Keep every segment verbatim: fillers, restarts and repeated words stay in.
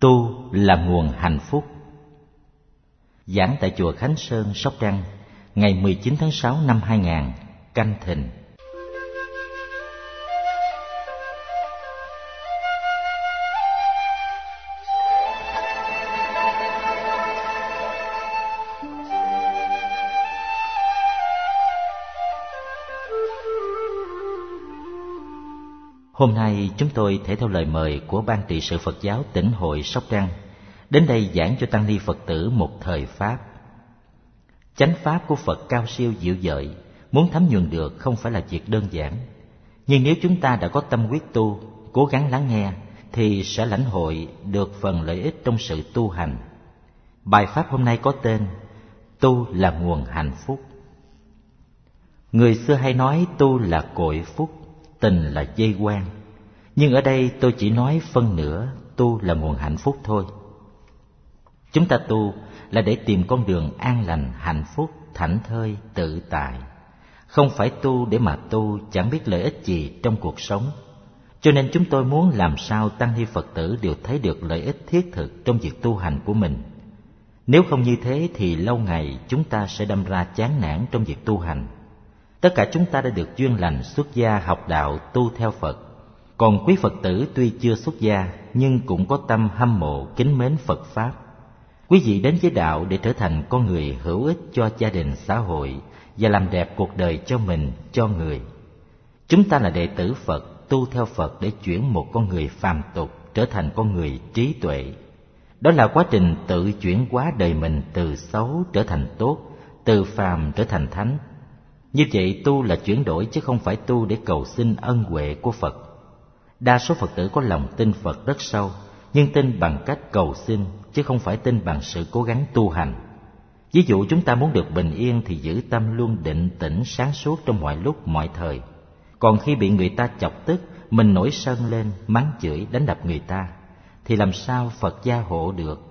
Tu là nguồn hạnh phúc. Giảng tại chùa Khánh Sơn, Sóc Trăng, ngày mười chín tháng sáu năm hai nghìn, Canh Thìn. Hôm nay chúng tôi thể theo lời mời của Ban trị sự Phật giáo Tỉnh hội Sóc Trăng đến đây giảng cho tăng ni Phật tử một thời Pháp. Chánh Pháp của Phật cao siêu diệu dợi, muốn thấm nhuần được không phải là việc đơn giản. Nhưng nếu chúng ta đã có tâm quyết tu, cố gắng lắng nghe, thì sẽ lãnh hội được phần lợi ích trong sự tu hành. Bài Pháp hôm nay có tên Tu là nguồn hạnh phúc. Người xưa hay nói tu là cội phúc, tình là dây quan. Nhưng ở đây tôi chỉ nói phân nửa tu là nguồn hạnh phúc thôi. Chúng ta tu là để tìm con đường an lành, hạnh phúc, thảnh thơi, tự tại. Không phải tu để mà tu chẳng biết lợi ích gì trong cuộc sống. Cho nên chúng tôi muốn làm sao tăng ni Phật tử đều thấy được lợi ích thiết thực trong việc tu hành của mình. Nếu không như thế thì lâu ngày chúng ta sẽ đâm ra chán nản trong việc tu hành. Tất cả chúng ta đã được duyên lành xuất gia học đạo tu theo Phật. Còn quý Phật tử tuy chưa xuất gia nhưng cũng có tâm hâm mộ kính mến Phật Pháp. Quý vị đến với đạo để trở thành con người hữu ích cho gia đình xã hội và làm đẹp cuộc đời cho mình, cho người. Chúng ta là đệ tử Phật, tu theo Phật để chuyển một con người phàm tục trở thành con người trí tuệ. Đó là quá trình tự chuyển hóa đời mình từ xấu trở thành tốt, từ phàm trở thành thánh. Như vậy tu là chuyển đổi chứ không phải tu để cầu xin ân huệ của Phật. Đa số Phật tử có lòng tin Phật rất sâu, nhưng tin bằng cách cầu xin chứ không phải tin bằng sự cố gắng tu hành. Ví dụ chúng ta muốn được bình yên thì giữ tâm luôn định tĩnh sáng suốt trong mọi lúc mọi thời. Còn khi bị người ta chọc tức, mình nổi sân lên, mắng chửi, đánh đập người ta, thì làm sao Phật gia hộ được?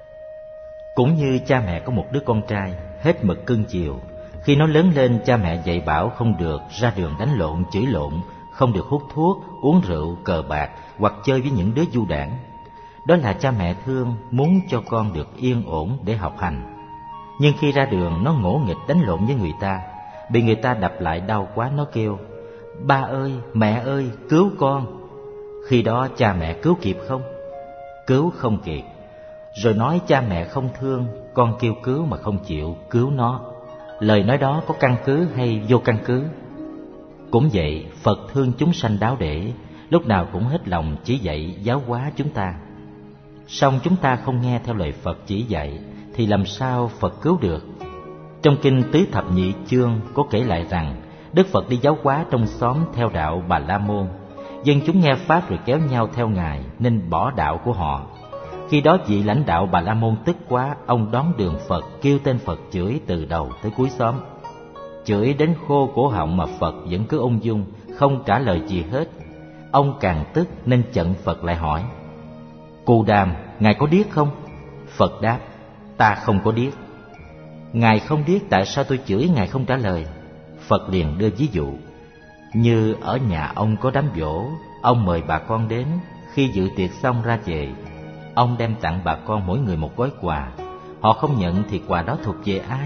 Cũng như cha mẹ có một đứa con trai hết mực cưng chiều, khi nó lớn lên cha mẹ dạy bảo không được ra đường đánh lộn, chửi lộn, không được hút thuốc, uống rượu, cờ bạc hoặc chơi với những đứa du đảng. Đó là cha mẹ thương, muốn cho con được yên ổn để học hành. Nhưng khi ra đường nó ngỗ nghịch đánh lộn với người ta, bị người ta đập lại đau quá nó kêu: "Ba ơi, mẹ ơi, cứu con!" Khi đó cha mẹ cứu kịp không? Cứu không kịp. Rồi nói cha mẹ không thương, con kêu cứu mà không chịu cứu nó. Lời nói đó có căn cứ hay vô căn cứ? Cũng vậy, Phật thương chúng sanh đáo để, lúc nào cũng hết lòng chỉ dạy giáo hóa chúng ta. Song chúng ta không nghe theo lời Phật chỉ dạy thì làm sao Phật cứu được? Trong kinh Tứ Thập Nhị Chương có kể lại rằng Đức Phật đi giáo hóa trong xóm theo đạo Bà La Môn. Dân chúng nghe pháp rồi kéo nhau theo Ngài nên bỏ đạo của họ. Khi đó vị lãnh đạo Bà La Môn tức quá, ông đón đường Phật kêu tên Phật chửi từ đầu tới cuối xóm. Chửi đến khô cổ họng mà Phật vẫn cứ ung dung, không trả lời gì hết. Ông càng tức nên chận Phật lại hỏi: "Cù Đàm, Ngài có điếc không?" Phật đáp: "Ta không có điếc." "Ngài không điếc, tại sao tôi chửi Ngài không trả lời?" Phật liền đưa ví dụ: "Như ở nhà ông có đám giỗ, ông mời bà con đến, khi dự tiệc xong ra về, ông đem tặng bà con mỗi người một gói quà. Họ không nhận thì quà đó thuộc về ai?"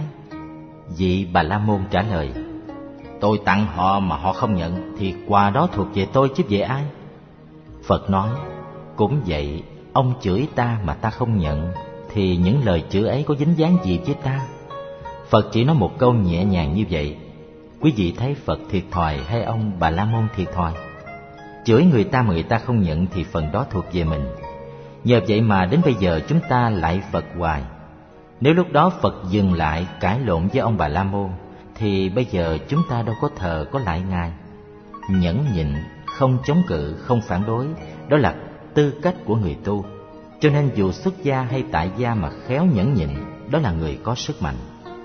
Vị Bà La Môn trả lời: "Tôi tặng họ mà họ không nhận thì quà đó thuộc về tôi chứ về ai?" Phật nói: "Cũng vậy, ông chửi ta mà ta không nhận thì những lời chửi ấy có dính dáng gì với ta?" Phật chỉ nói một câu nhẹ nhàng như vậy. Quý vị thấy Phật thiệt thòi hay ông Bà La Môn thiệt thòi? Chửi người ta mà người ta không nhận thì phần đó thuộc về mình. Nhờ vậy mà đến bây giờ chúng ta lại Phật hoài. Nếu lúc đó Phật dừng lại cãi lộn với ông Bà La Môn thì bây giờ chúng ta đâu có thờ có lại Ngài. Nhẫn nhịn, không chống cự, không phản đối, đó là tư cách của người tu. Cho nên dù xuất gia hay tại gia mà khéo nhẫn nhịn, đó là người có sức mạnh.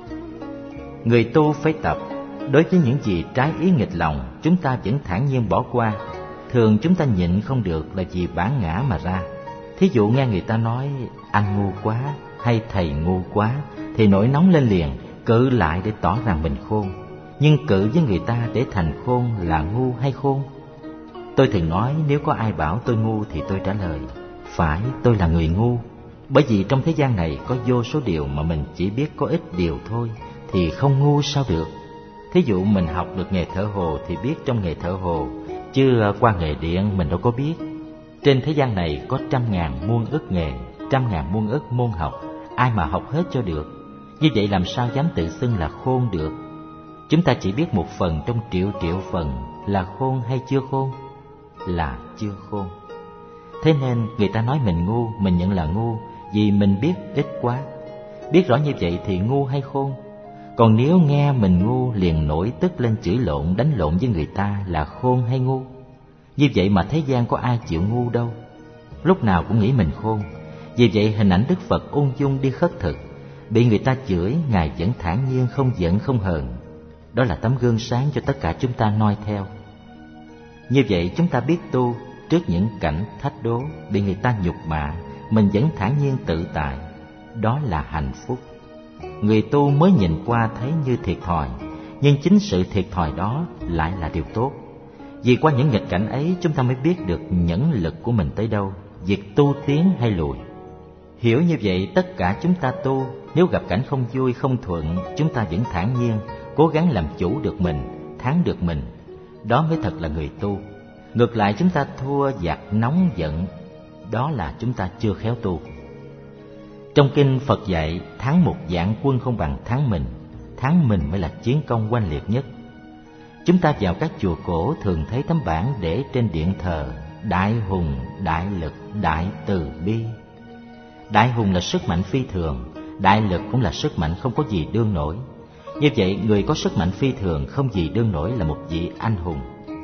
Người tu phải tập. Đối với những gì trái ý nghịch lòng, chúng ta vẫn thản nhiên bỏ qua. Thường chúng ta nhịn không được là vì bản ngã mà ra. Thí dụ nghe người ta nói anh ngu quá hay thầy ngu quá thì nổi nóng lên liền, cự lại để tỏ rằng mình khôn. Nhưng cự với người ta để thành khôn là ngu hay khôn? Tôi thường nói nếu có ai bảo tôi ngu thì tôi trả lời: Phải, tôi là người ngu, bởi vì trong thế gian này có vô số điều mà mình chỉ biết có ít điều thôi, thì không ngu sao được. Thí dụ mình học được nghề thợ hồ thì biết trong nghề thợ hồ, chứ qua nghề điện mình đâu có biết. Trên thế gian này có trăm ngàn muôn ức nghề, trăm ngàn muôn ức môn học, ai mà học hết cho được. Như vậy làm sao dám tự xưng là khôn được? Chúng ta chỉ biết một phần trong triệu triệu phần, là khôn hay chưa khôn? Là chưa khôn. Thế nên người ta nói mình ngu, mình nhận là ngu, vì mình biết ít quá. Biết rõ như vậy thì ngu hay khôn? Còn nếu nghe mình ngu liền nổi tức lên chửi lộn, đánh lộn với người ta, là khôn hay ngu? Như vậy mà thế gian có ai chịu ngu đâu, lúc nào cũng nghĩ mình khôn. Vì vậy hình ảnh Đức Phật ung dung đi khất thực, bị người ta chửi, Ngài vẫn thản nhiên không giận không hờn. Đó là tấm gương sáng cho tất cả chúng ta noi theo. Như vậy chúng ta biết tu, trước những cảnh thách đố, bị người ta nhục mạ, mình vẫn thản nhiên tự tại, đó là hạnh phúc. Người tu mới nhìn qua thấy như thiệt thòi, nhưng chính sự thiệt thòi đó lại là điều tốt. Vì qua những nghịch cảnh ấy chúng ta mới biết được nhẫn lực của mình tới đâu, việc tu tiến hay lùi. Hiểu như vậy tất cả chúng ta tu, nếu gặp cảnh không vui không thuận, chúng ta vẫn thản nhiên, cố gắng làm chủ được mình, thắng được mình. Đó mới thật là người tu. Ngược lại chúng ta thua giặc nóng giận, đó là chúng ta chưa khéo tu. Trong kinh Phật dạy, thắng một vạn quân không bằng thắng mình, thắng mình mới là chiến công oanh liệt nhất. Chúng ta vào các chùa cổ thường thấy tấm bảng để trên điện thờ: Đại hùng, đại lực, đại từ bi. Đại hùng là sức mạnh phi thường, đại lực cũng là sức mạnh không có gì đương nổi. Như vậy người có sức mạnh phi thường không gì đương nổi là một vị anh hùng.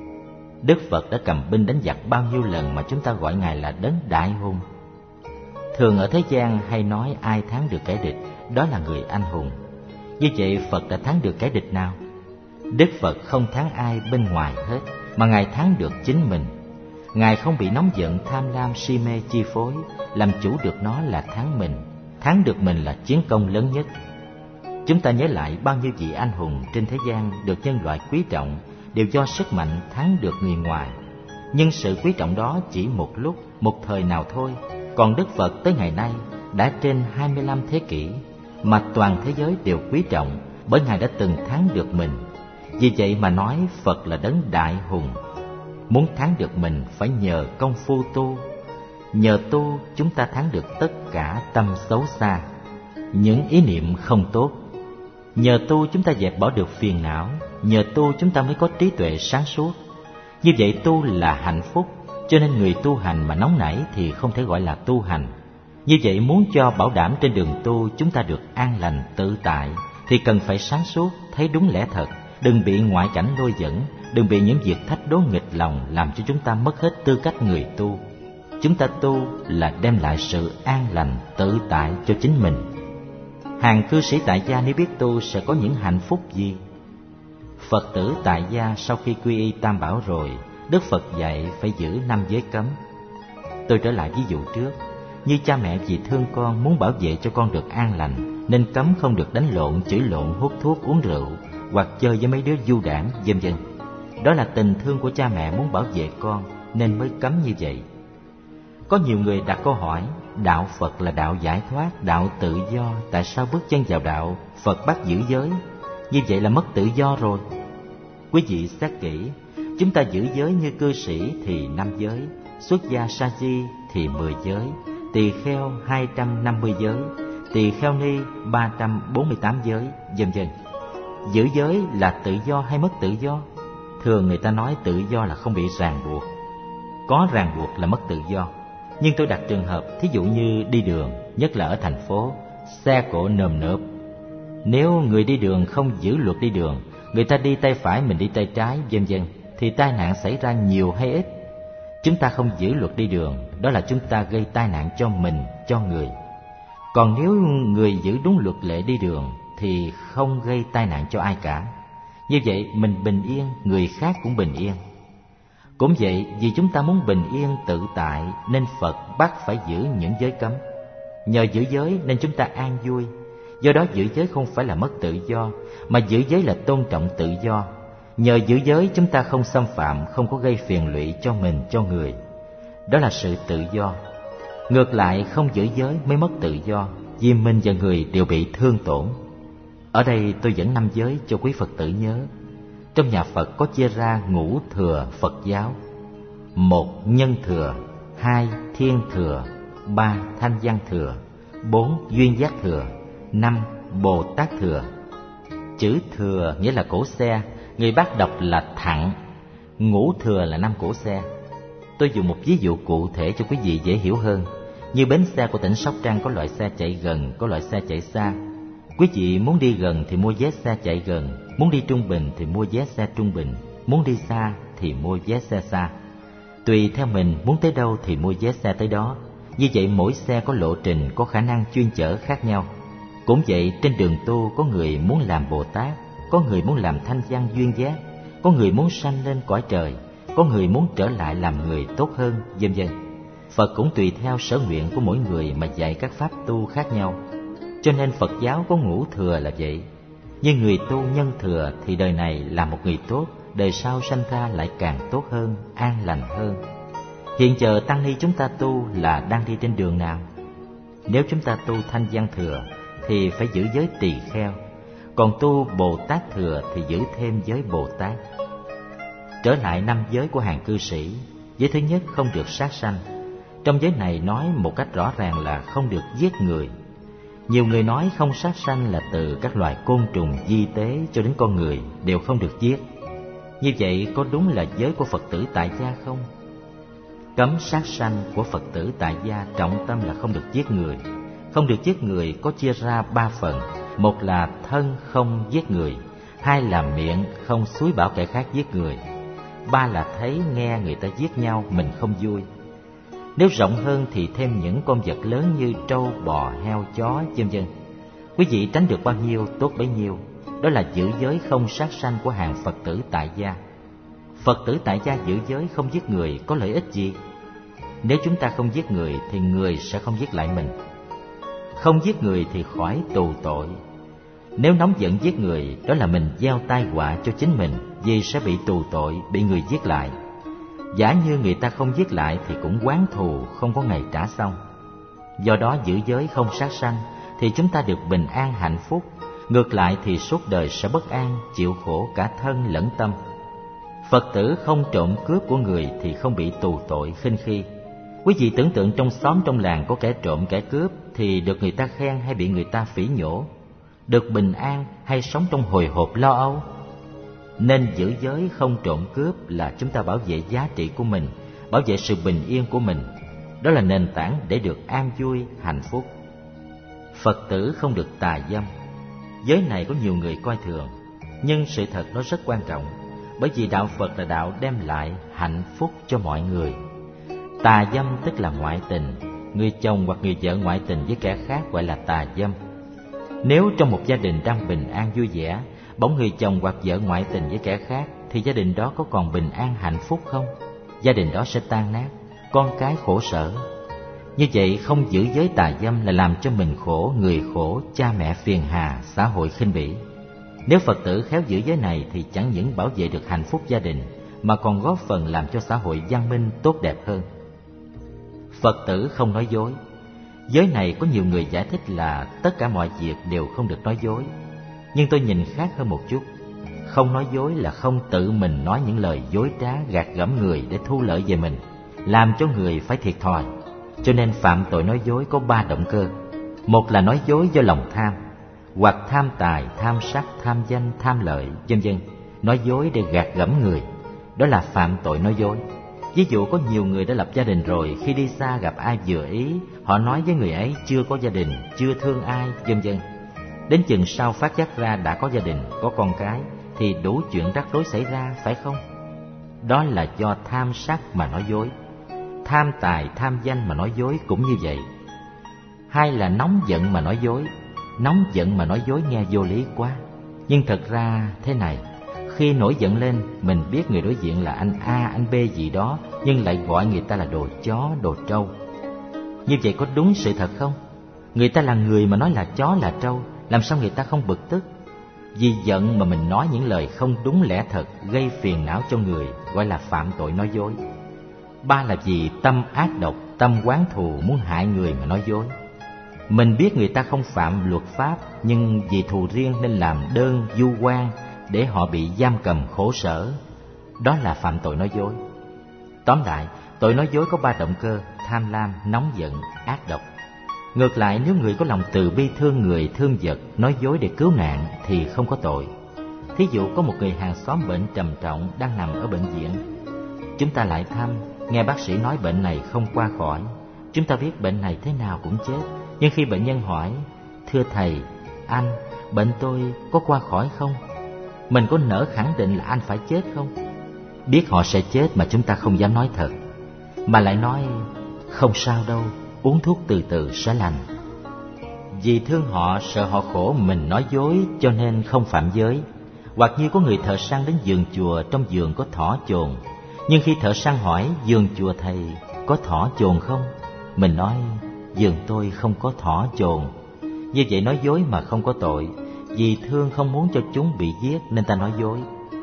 Đức Phật đã cầm binh đánh giặc bao nhiêu lần mà chúng ta gọi Ngài là đấng đại hùng. Thường ở thế gian hay nói ai thắng được kẻ địch, đó là người anh hùng. Như vậy Phật đã thắng được kẻ địch nào? Đức Phật không thắng ai bên ngoài hết, mà Ngài thắng được chính mình. Ngài không bị nóng giận, tham lam, si mê chi phối, làm chủ được nó là thắng mình. Thắng được mình là chiến công lớn nhất. Chúng ta nhớ lại bao nhiêu vị anh hùng trên thế gian được nhân loại quý trọng đều do sức mạnh thắng được người ngoài. Nhưng sự quý trọng đó chỉ một lúc, một thời nào thôi. Còn Đức Phật tới ngày nay đã trên hai mươi lăm thế kỷ, mà toàn thế giới đều quý trọng, bởi Ngài đã từng thắng được mình. Vì vậy mà nói Phật là đấng đại hùng. Muốn thắng được mình phải nhờ công phu tu. Nhờ tu chúng ta thắng được tất cả tâm xấu xa, những ý niệm không tốt. Nhờ tu chúng ta dẹp bỏ được phiền não. Nhờ tu chúng ta mới có trí tuệ sáng suốt. Như vậy tu là hạnh phúc. Cho nên người tu hành mà nóng nảy thì không thể gọi là tu hành. Như vậy muốn cho bảo đảm trên đường tu chúng ta được an lành tự tại, thì cần phải sáng suốt, thấy đúng lẽ thật. Đừng bị ngoại cảnh lôi dẫn, đừng bị những việc thách đố nghịch lòng làm cho chúng ta mất hết tư cách người tu. Chúng ta tu là đem lại sự an lành tự tại cho chính mình. Hàng cư sĩ tại gia nếu biết tu sẽ có những hạnh phúc gì? Phật tử tại gia sau khi quy y Tam Bảo rồi, Đức Phật dạy phải giữ năm giới cấm. Tôi trở lại ví dụ trước, như cha mẹ vì thương con muốn bảo vệ cho con được an lành, nên cấm không được đánh lộn, chửi lộn, hút thuốc, uống rượu, hoặc chơi với mấy đứa du đảng, vân vân. Đó là tình thương của cha mẹ muốn bảo vệ con, nên mới cấm như vậy. Có nhiều người đặt câu hỏi, đạo Phật là đạo giải thoát, đạo tự do, tại sao bước chân vào đạo Phật bắt giữ giới? Như vậy là mất tự do rồi. Quý vị xét kỹ, chúng ta giữ giới như cư sĩ thì năm giới, xuất gia sa di thì mười giới, tỳ kheo hai trăm năm mươi giới, tỳ kheo ni ba trăm bốn mươi tám giới, vân vân. Giữ giới là tự do hay mất tự do? Thường người ta nói tự do là không bị ràng buộc, có ràng buộc là mất tự do. Nhưng tôi đặt trường hợp, thí dụ như đi đường, nhất là ở thành phố, xe cộ nườm nượp. Nếu người đi đường không giữ luật đi đường, người ta đi tay phải mình đi tay trái, vân vân, thì tai nạn xảy ra nhiều hay ít? Chúng ta không giữ luật đi đường, đó là chúng ta gây tai nạn cho mình, cho người. Còn nếu người giữ đúng luật lệ đi đường thì không gây tai nạn cho ai cả. Như vậy mình bình yên, người khác cũng bình yên. Cũng vậy, vì chúng ta muốn bình yên tự tại nên Phật bắt phải giữ những giới cấm. Nhờ giữ giới nên chúng ta an vui. Do đó giữ giới không phải là mất tự do, mà giữ giới là tôn trọng tự do. Nhờ giữ giới chúng ta không xâm phạm, không có gây phiền lụy cho mình, cho người. Đó là sự tự do. Ngược lại, không giữ giới mới mất tự do, vì mình và người đều bị thương tổn. Ở đây tôi dẫn năm giới cho quý Phật tử nhớ. Trong nhà Phật có chia ra ngũ thừa Phật giáo: một nhân thừa, hai thiên thừa, ba thanh văn thừa, bốn duyên giác thừa, năm Bồ Tát thừa. Chữ thừa nghĩa là cỗ xe, người Bác đọc là thặng. Ngũ thừa là năm cỗ xe. Tôi dùng một ví dụ cụ thể cho quý vị dễ hiểu hơn. Như bến xe của tỉnh Sóc Trăng có loại xe chạy gần, có loại xe chạy xa. Quý vị muốn đi gần thì mua vé xe chạy gần, muốn đi trung bình thì mua vé xe trung bình, muốn đi xa thì mua vé xe xa. Tùy theo mình muốn tới đâu thì mua vé xe tới đó. Như vậy mỗi xe có lộ trình, có khả năng chuyên chở khác nhau. Cũng vậy, trên đường tu có người muốn làm Bồ Tát, có người muốn làm thanh văn duyên giác, có người muốn sanh lên cõi trời, có người muốn trở lại làm người tốt hơn, vân vân. Phật cũng tùy theo sở nguyện của mỗi người mà dạy các pháp tu khác nhau. Cho nên Phật giáo có ngũ thừa là vậy. Như người tu nhân thừa thì đời này là một người tốt, đời sau sanh ra lại càng tốt hơn, an lành hơn. Hiện giờ tăng ni chúng ta tu là đang đi trên đường nào? Nếu chúng ta tu thanh văn thừa thì phải giữ giới tỳ kheo, còn tu Bồ Tát thừa thì giữ thêm giới Bồ Tát. Trở lại năm giới của hàng cư sĩ, giới thứ nhất không được sát sanh. Trong giới này nói một cách rõ ràng là không được giết người. Nhiều người nói không sát sanh là từ các loài côn trùng di tế cho đến con người đều không được giết. Như vậy có đúng là giới của Phật tử tại gia không? Cấm sát sanh của Phật tử tại gia trọng tâm là không được giết người. Không được giết người có chia ra ba phần. Một là thân không giết người, hai là miệng không xúi bảo kẻ khác giết người, ba là thấy nghe người ta giết nhau mình không vui. Nếu rộng hơn thì thêm những con vật lớn như trâu, bò, heo, chó, vân vân. Quý vị tránh được bao nhiêu tốt bấy nhiêu. Đó là giữ giới không sát sanh của hàng Phật tử tại gia. Phật tử tại gia giữ giới không giết người có lợi ích gì? Nếu chúng ta không giết người thì người sẽ không giết lại mình. Không giết người thì khỏi tù tội. Nếu nóng giận giết người, đó là mình gieo tai họa cho chính mình, vì sẽ bị tù tội, bị người giết lại. Giả như người ta không giết lại thì cũng oán thù, không có ngày trả xong. Do đó giữ giới không sát sanh thì chúng ta được bình an hạnh phúc. Ngược lại thì suốt đời sẽ bất an, chịu khổ cả thân lẫn tâm. Phật tử không trộm cướp của người thì không bị tù tội khinh khi. Quý vị tưởng tượng trong xóm trong làng có kẻ trộm kẻ cướp thì được người ta khen hay bị người ta phỉ nhổ? Được bình an hay sống trong hồi hộp lo âu? Nên giữ giới không trộm cướp là chúng ta bảo vệ giá trị của mình, bảo vệ sự bình yên của mình. Đó là nền tảng để được an vui, hạnh phúc. Phật tử không được tà dâm. Giới này có nhiều người coi thường, nhưng sự thật nó rất quan trọng, bởi vì đạo Phật là đạo đem lại hạnh phúc cho mọi người. Tà dâm tức là ngoại tình. Người chồng hoặc người vợ ngoại tình với kẻ khác gọi là tà dâm. Nếu trong một gia đình đang bình an vui vẻ, bỗng người chồng hoặc vợ ngoại tình với kẻ khác, thì gia đình đó có còn bình an hạnh phúc không? Gia đình đó sẽ tan nát, con cái khổ sở. Như vậy không giữ giới tà dâm là làm cho mình khổ, người khổ, cha mẹ phiền hà, xã hội khinh bỉ. Nếu Phật tử khéo giữ giới này thì chẳng những bảo vệ được hạnh phúc gia đình, mà còn góp phần làm cho xã hội văn minh tốt đẹp hơn. Phật tử không nói dối. Giới này có nhiều người giải thích là tất cả mọi việc đều không được nói dối. Nhưng tôi nhìn khác hơn một chút. Không nói dối là không tự mình nói những lời dối trá gạt gẫm người để thu lợi về mình, làm cho người phải thiệt thòi. Cho nên phạm tội nói dối có ba động cơ. Một là nói dối do lòng tham, hoặc tham tài, tham sắc, tham danh, tham lợi, vân vân. Nói dối để gạt gẫm người, đó là phạm tội nói dối. Ví dụ có nhiều người đã lập gia đình rồi, khi đi xa gặp ai vừa ý, họ nói với người ấy chưa có gia đình, chưa thương ai, vân vân. Đến chừng sau phát giác ra đã có gia đình, có con cái, thì đủ chuyện rắc rối xảy ra, phải không? Đó là do tham sắc mà nói dối. Tham tài, tham danh mà nói dối cũng như vậy. Hai là nóng giận mà nói dối. Nóng giận mà nói dối nghe vô lý quá. Nhưng thật ra thế này, khi nổi giận lên, mình biết người đối diện là anh A, anh B gì đó, nhưng lại gọi người ta là đồ chó, đồ trâu. Như vậy có đúng sự thật không? Người ta là người mà nói là chó là trâu, làm sao người ta không bực tức? Vì giận mà mình nói những lời không đúng lẽ thật, gây phiền não cho người, gọi là phạm tội nói dối. Ba là vì tâm ác độc, tâm oán thù muốn hại người mà nói dối. Mình biết người ta không phạm luật pháp, nhưng vì thù riêng nên làm đơn vu oan để họ bị giam cầm khổ sở. Đó là phạm tội nói dối. Tóm lại, tội nói dối có ba động cơ: tham lam, nóng giận, ác độc. Ngược lại, nếu người có lòng từ bi thương người, thương vật, nói dối để cứu nạn thì không có tội. Thí dụ có một người hàng xóm bệnh trầm trọng đang nằm ở bệnh viện. Chúng ta lại thăm, nghe bác sĩ nói bệnh này không qua khỏi. Chúng ta biết bệnh này thế nào cũng chết. Nhưng khi bệnh nhân hỏi: thưa thầy, anh, bệnh tôi có qua khỏi không? Mình có nỡ khẳng định là anh phải chết không? Biết họ sẽ chết mà chúng ta không dám nói thật, mà lại nói không sao đâu, uống thuốc từ từ sẽ lành. Vì thương họ, sợ họ khổ, mình nói dối cho nên không phạm giới. Hoặc như có người thợ săn đến vườn chùa, trong vườn có thỏ chồn, nhưng khi thợ săn hỏi: vườn chùa thầy có thỏ chồn không? Mình nói: vườn tôi không có thỏ chồn. Như vậy nói dối mà không có tội. Vì thương không muốn cho chúng bị giết nên ta nói dối.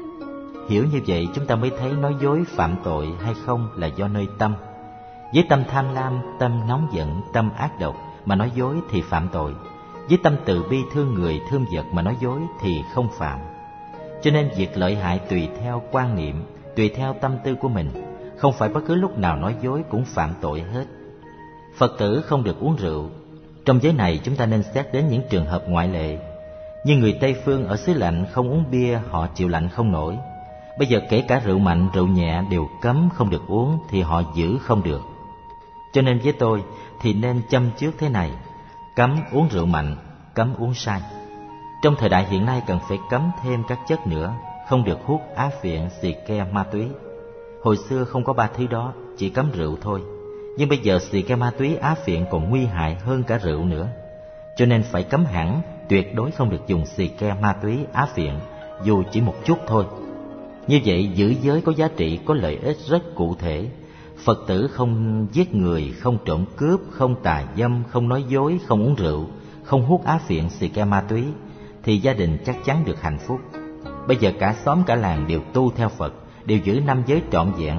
Hiểu như vậy chúng ta mới thấy nói dối phạm tội hay không là do nơi tâm. Với tâm tham lam, tâm nóng giận, tâm ác độc mà nói dối thì phạm tội. Với tâm từ bi thương người, thương vật mà nói dối thì không phạm. Cho nên việc lợi hại tùy theo quan niệm, tùy theo tâm tư của mình. Không phải bất cứ lúc nào nói dối cũng phạm tội hết. Phật tử không được uống rượu. Trong giới này chúng ta nên xét đến những trường hợp ngoại lệ. Như người Tây Phương ở xứ lạnh không uống bia, họ chịu lạnh không nổi. Bây giờ kể cả rượu mạnh, rượu nhẹ đều cấm không được uống thì họ giữ không được. Cho nên với tôi thì nên châm trước thế này: cấm uống rượu mạnh, cấm uống say. Trong thời đại hiện nay cần phải cấm thêm các chất nữa, không được hút, á phiện, xì ke, ma túy. Hồi xưa không có ba thứ đó, chỉ cấm rượu thôi. Nhưng bây giờ xì ke, ma túy, á phiện còn nguy hại hơn cả rượu nữa. Cho nên phải cấm hẳn, tuyệt đối không được dùng xì ke, ma túy, á phiện, dù chỉ một chút thôi. Như vậy giữ giới có giá trị, có lợi ích rất cụ thể. Phật tử không giết người, không trộm cướp, không tà dâm, không nói dối, không uống rượu, không hút á phiện, xì ke, ma túy thì gia đình chắc chắn được hạnh phúc. Bây giờ cả xóm cả làng đều tu theo Phật, đều giữ năm giới trọn vẹn,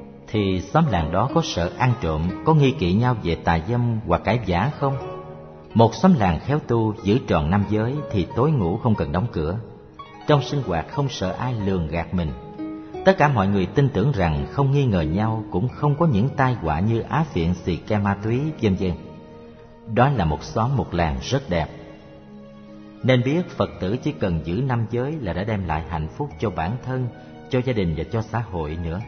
thì xóm làng đó có sợ ăn trộm, có nghi kỵ nhau về tà dâm hoặc cãi vã không? Một xóm làng khéo tu, giữ tròn năm giới thì tối ngủ không cần đóng cửa. Trong sinh hoạt không sợ ai lường gạt mình. Tất cả mọi người tin tưởng rằng không nghi ngờ nhau, cũng không có những tai họa như á phiện, xì ke, ma túy, vân vân. Đó là một xóm một làng rất đẹp. Nên biết Phật tử chỉ cần giữ năm giới là đã đem lại hạnh phúc cho bản thân, cho gia đình và cho xã hội nữa.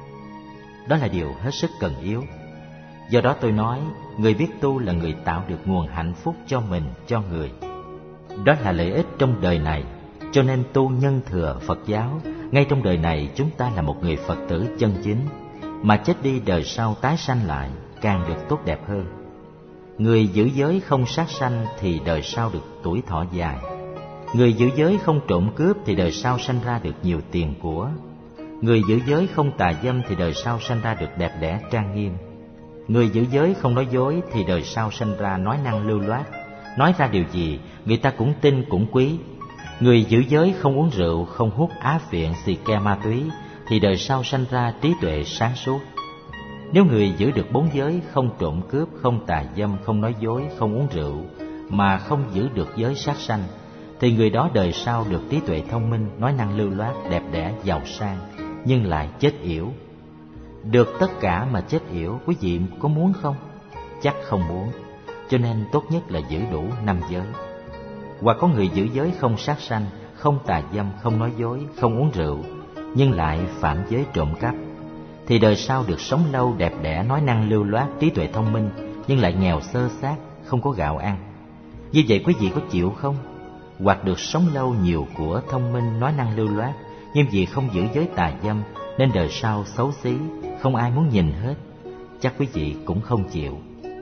Đó là điều hết sức cần yếu. Do đó tôi nói, người biết tu là người tạo được nguồn hạnh phúc cho mình, cho người. Đó là lợi ích trong đời này. Cho nên tu nhân thừa Phật giáo, ngay trong đời này chúng ta là một người Phật tử chân chính, mà chết đi đời sau tái sanh lại càng được tốt đẹp hơn. Người giữ giới không sát sanh thì đời sau được tuổi thọ dài. Người giữ giới không trộm cướp thì đời sau sanh ra được nhiều tiền của. Người giữ giới không tà dâm thì đời sau sanh ra được đẹp đẽ trang nghiêm. Người giữ giới không nói dối thì đời sau sanh ra nói năng lưu loát, nói ra điều gì người ta cũng tin cũng quý. Người giữ giới không uống rượu, không hút á phiện, xì ke, ma túy thì đời sau sanh ra trí tuệ sáng suốt. Nếu người giữ được bốn giới, không trộm cướp, không tà dâm, không nói dối, không uống rượu, mà không giữ được giới sát sanh, thì người đó đời sau được trí tuệ thông minh, nói năng lưu loát, đẹp đẽ, giàu sang, nhưng lại chết yểu. Được tất cả mà chết yểu, quý vị có muốn không? Chắc không muốn. Cho nên tốt nhất là giữ đủ năm giới. Hoặc có người giữ giới không sát sanh, không tà dâm, không nói dối, không uống rượu, nhưng lại phạm giới trộm cắp, thì đời sau được sống lâu, đẹp đẽ, nói năng lưu loát, trí tuệ thông minh, nhưng lại nghèo xơ xác, không có gạo ăn. Như vậy quý vị có chịu không? Hoặc được sống lâu, nhiều của, thông minh, nói năng lưu loát, nhưng vì không giữ giới tà dâm nên đời sau xấu xí, không ai muốn nhìn hết, chắc quý vị cũng không chịu.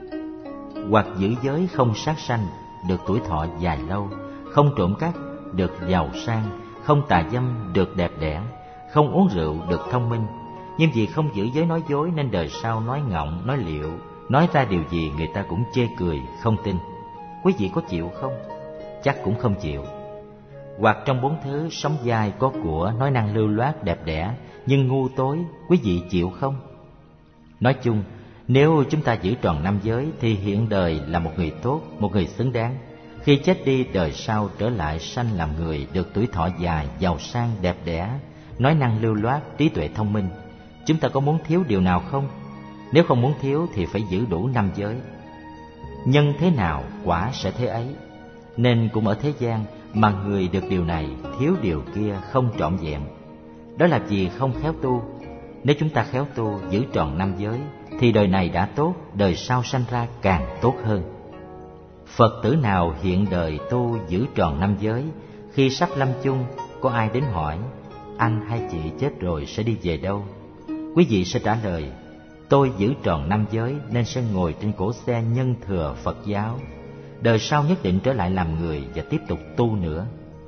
Hoặc giữ giới không sát sanh, được tuổi thọ dài lâu, không trộm cắp, được giàu sang, không tà dâm, được đẹp đẽ, không uống rượu, được thông minh, nhưng vì không giữ giới nói dối nên đời sau nói ngọng, nói liệu, nói ra điều gì người ta cũng chê cười, không tin. Quý vị có chịu không? Chắc cũng không chịu. Hoặc trong bốn thứ, sống dai, có của, nói năng lưu loát, đẹp đẽ, nhưng ngu tối, quý vị chịu không? Nói chung, Nếu chúng ta giữ tròn năm giới thì hiện đời là một người tốt, một người xứng đáng. Khi chết đi, đời sau trở lại sanh làm người, được tuổi thọ dài, giàu sang, đẹp đẽ, nói năng lưu loát, trí tuệ thông minh. Chúng ta có muốn thiếu điều nào không? Nếu không muốn thiếu thì phải giữ đủ năm giới. Nhân thế nào, quả sẽ thế ấy. Nên cũng ở thế gian mà người được điều này, thiếu điều kia không trọn vẹn. Đó là vì không khéo tu. Nếu chúng ta khéo tu, giữ tròn năm giới thì đời này đã tốt, đời sau sanh ra càng tốt hơn. Phật tử nào hiện đời tu giữ tròn năm giới, khi sắp lâm chung, có ai đến hỏi: anh hay chị chết rồi sẽ đi về đâu? Quý vị sẽ trả lời: tôi giữ tròn năm giới nên sẽ ngồi trên cỗ xe nhân thừa Phật giáo, đời sau nhất định trở lại làm người và tiếp tục tu nữa.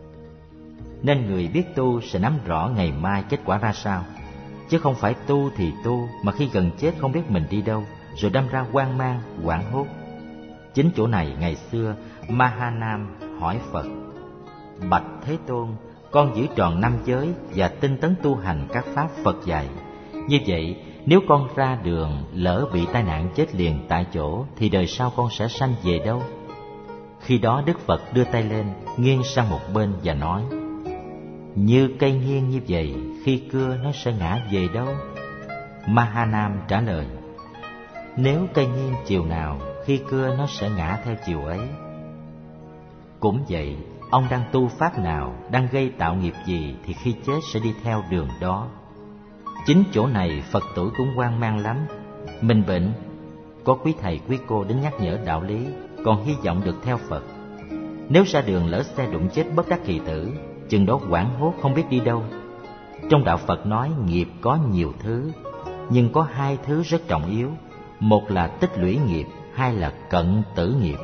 Nên người biết tu sẽ nắm rõ ngày mai kết quả ra sao, chứ không phải tu thì tu mà khi gần chết không biết mình đi đâu, rồi đâm ra hoang mang, hoảng hốt. Chính chỗ này ngày xưa Mahanam hỏi Phật: bạch Thế Tôn, con giữ tròn năm giới và tinh tấn tu hành các pháp Phật dạy. Như vậy, nếu con ra đường lỡ bị tai nạn chết liền tại chỗ thì đời sau con sẽ sanh về đâu? Khi đó Đức Phật đưa tay lên, nghiêng sang một bên và nói: như cây nghiêng như vậy, khi cưa nó sẽ ngã về đâu? Mahanam trả lời: nếu cây nghiêng chiều nào, khi cưa nó sẽ ngã theo chiều ấy. Cũng vậy, ông đang tu pháp nào, đang gây tạo nghiệp gì thì khi chết sẽ đi theo đường đó. Chính chỗ này Phật tử cũng hoang mang lắm. Mình bệnh, có quý thầy quý cô đến nhắc nhở đạo lý, còn hy vọng được theo Phật. Nếu ra đường lỡ xe đụng chết bất đắc kỳ tử, chừng đó hoảng hốt không biết đi đâu. Trong đạo Phật nói nghiệp có nhiều thứ, nhưng có hai thứ rất trọng yếu. Một là tích lũy nghiệp, hai là cận tử nghiệp.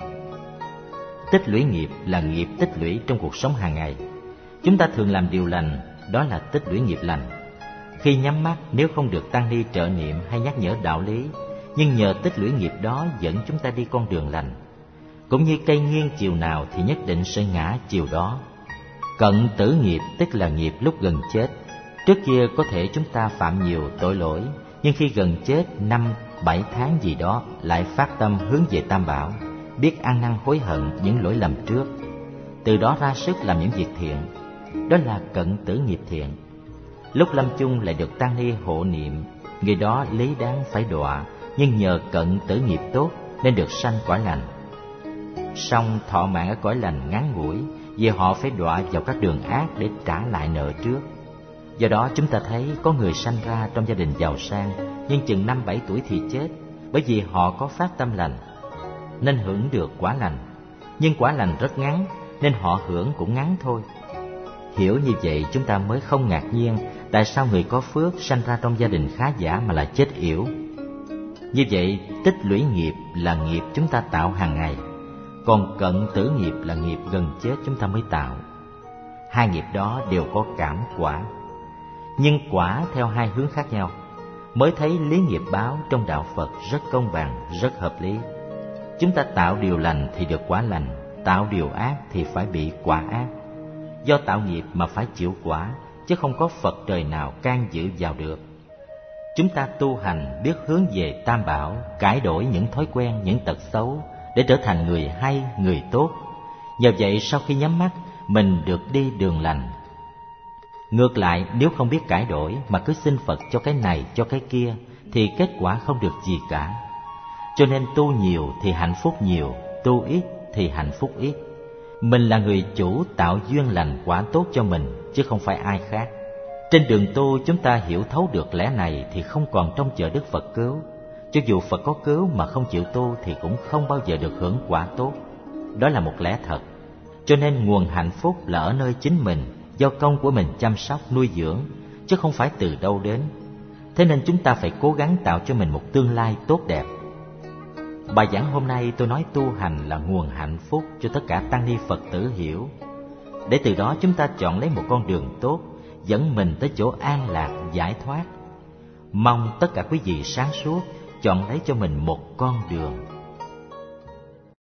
Tích lũy nghiệp là nghiệp tích lũy trong cuộc sống hàng ngày. Chúng ta thường làm điều lành, đó là tích lũy nghiệp lành. Khi nhắm mắt, nếu không được tăng ni trợ niệm hay nhắc nhở đạo lý, nhưng nhờ tích lũy nghiệp đó dẫn chúng ta đi con đường lành. Cũng như cây nghiêng chiều nào thì nhất định sẽ ngã chiều đó. Cận tử nghiệp tức là nghiệp lúc gần chết. Trước kia có thể chúng ta phạm nhiều tội lỗi, nhưng khi gần chết năm, bảy tháng gì đó lại phát tâm hướng về Tam Bảo, biết ăn năn hối hận những lỗi lầm trước, từ đó ra sức làm những việc thiện. Đó là cận tử nghiệp thiện. Lúc lâm chung lại được tăng ni hộ niệm, người đó lý đáng phải đọa, nhưng nhờ cận tử nghiệp tốt nên được sanh cõi lành. Song thọ mạng ở cõi lành ngắn ngủi, vì họ phải đọa vào các đường ác để trả lại nợ trước. Do đó chúng ta thấy có người sanh ra trong gia đình giàu sang, nhưng chừng năm bảy tuổi thì chết, bởi vì họ có phát tâm lành nên hưởng được quả lành. Nhưng quả lành rất ngắn nên họ hưởng cũng ngắn thôi. Hiểu như vậy chúng ta mới không ngạc nhiên tại sao người có phước sanh ra trong gia đình khá giả mà lại chết yểu. Như vậy tích lũy nghiệp là nghiệp chúng ta tạo hàng ngày, còn cận tử nghiệp là nghiệp gần chết chúng ta mới tạo. Hai nghiệp đó đều có cảm quả, nhưng quả theo hai hướng khác nhau. Mới thấy lý nghiệp báo trong đạo Phật rất công bằng, rất hợp lý. Chúng ta tạo điều lành thì được quả lành, tạo điều ác thì phải bị quả ác. Do tạo nghiệp mà phải chịu quả, chứ không có Phật trời nào can dự vào được. Chúng ta tu hành biết hướng về Tam Bảo, cải đổi những thói quen, những tật xấu để trở thành người hay, người tốt. Nhờ vậy sau khi nhắm mắt, mình được đi đường lành. Ngược lại, nếu không biết cải đổi mà cứ xin Phật cho cái này, cho cái kia, thì kết quả không được gì cả. Cho nên tu nhiều thì hạnh phúc nhiều, tu ít thì hạnh phúc ít. Mình là người chủ tạo duyên lành quả tốt cho mình, chứ không phải ai khác. Trên đường tu chúng ta hiểu thấu được lẽ này thì không còn trông chờ Đức Phật cứu. Cho dù Phật có cứu mà không chịu tu thì cũng không bao giờ được hưởng quả tốt. Đó là một lẽ thật. Cho nên nguồn hạnh phúc là ở nơi chính mình, do công của mình chăm sóc, nuôi dưỡng, chứ không phải từ đâu đến. Thế nên chúng ta phải cố gắng tạo cho mình một tương lai tốt đẹp. Bài giảng hôm nay tôi nói tu hành là nguồn hạnh phúc cho tất cả tăng ni Phật tử hiểu, để từ đó chúng ta chọn lấy một con đường tốt, dẫn mình tới chỗ an lạc, giải thoát. Mong tất cả quý vị sáng suốt chọn lấy cho mình một con đường